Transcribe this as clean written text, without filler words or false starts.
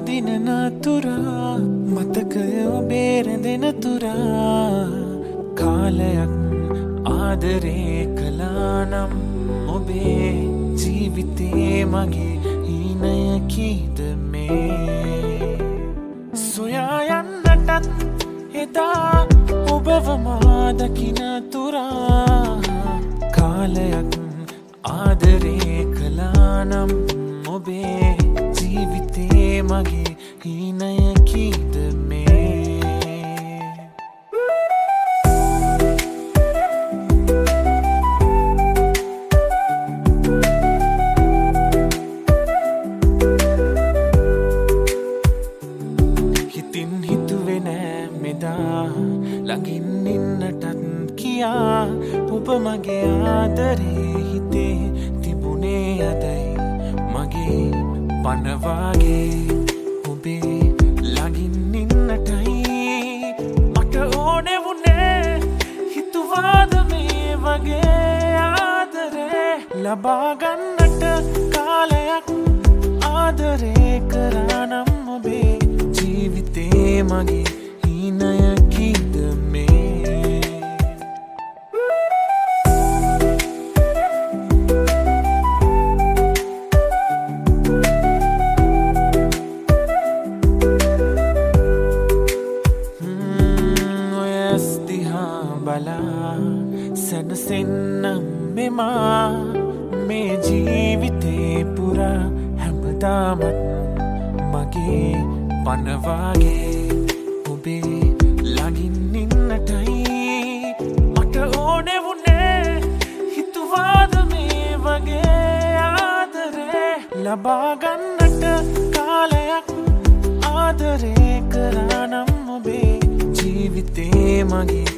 දින නතුරා මතකය ඔබේ රැඳෙන තුරා කාලයක් ආදරේ කළා නම් ඔබේ ජීවිතේ මගේ හීනය කීද මේ සොයා යන්නටත් එදා ඔබව මා දකින තුරා කාලයක් ආදරේ කළා නම් ඔබේ ජීවිතේ මගේ හීනය කීද මේ හිතින් හිතුවේ නෑ මෙදා ළඟින් ඉන්නටත් කියා ඔබ මගේ ආදරේ හිතේ තිබුණේ අදයි මගේ පනවාගේ ඔබේ ළඟින් ඉන්නටයි මට ඕනෙ වුණේ හිතුවාද මේ වගේ ආදරේ ලබා ගන්නට කාලයක් ආදරේ කරා නම් ඔබේ ජීවිතේ මගේ හීනය කීද මේ බලා සැනසෙන්නම් මෙමා මේ ජීවිතේ පුරා හැමදාමත් මගේ පනවාගේ ඔබේ ළඟින් ඉන්නටයි මට ඕනෙ වුණේ හිතුවාද මේ වගේ ආදරේ ලබා ගන්නට කාලයක් ආදරේ කරා නම් ඔබේ ජීවිතේ මගේ